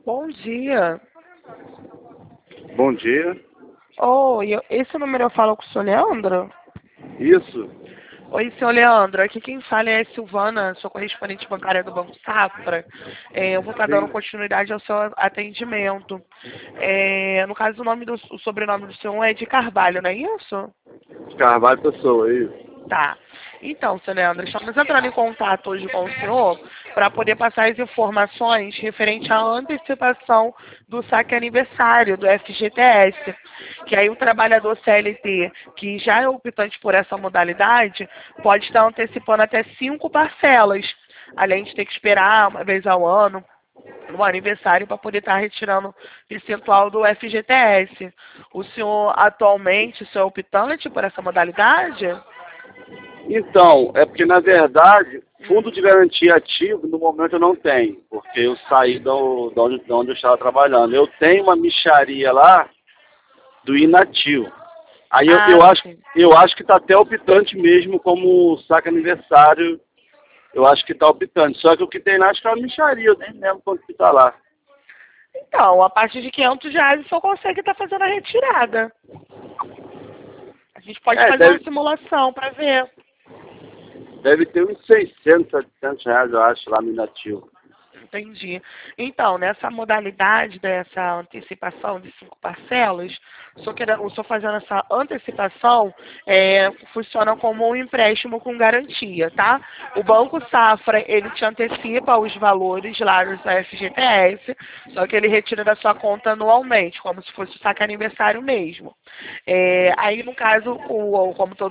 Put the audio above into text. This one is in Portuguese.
Bom dia. Bom dia. Oi, esse número eu falo com o senhor Leandro? Isso. Oi, senhor Leandro. Aqui quem fala é a Silvana, sou correspondente bancária do Banco Safra. Eu vou estar dando Sim. continuidade ao seu atendimento. No caso, o sobrenome do senhor é de Carvalho, não é isso? Carvalho Pessoa, isso. Tá. Então, seu Leandro, estamos entrando em contato hoje com o senhor para poder passar as informações referente à antecipação do saque aniversário do FGTS, que aí o trabalhador CLT, que já é optante por essa modalidade, pode estar antecipando até 5 parcelas, além de ter que esperar uma vez ao ano, no aniversário, para poder estar retirando percentual do FGTS. O senhor atualmente, o senhor é optante por essa modalidade? Então, é porque na verdade, fundo Hum. de garantia ativo, no momento eu não tenho, porque eu saí de onde eu estava trabalhando. Eu tenho uma mixaria lá do inativo. Aí eu, Ah, eu acho, sim. eu acho que está até optante mesmo como saque aniversário. Eu acho que está optante. Só que o que tem lá acho que é uma mixaria, eu nem lembro quanto que está lá. Então, a partir de R$ 500 o senhor consegue estar fazendo a retirada. A gente pode É, fazer uma simulação para ver. deve ter uns 600, 700 reais, eu acho, lá no inativo. Entendi. Então, nessa modalidade dessa antecipação de 5 parcelas, o senhor fazendo essa antecipação funciona como um empréstimo com garantia, tá? O Banco Safra, ele te antecipa os valores lá do FGTS, só que ele retira da sua conta anualmente, como se fosse o saque aniversário mesmo. Aí, no caso, como todo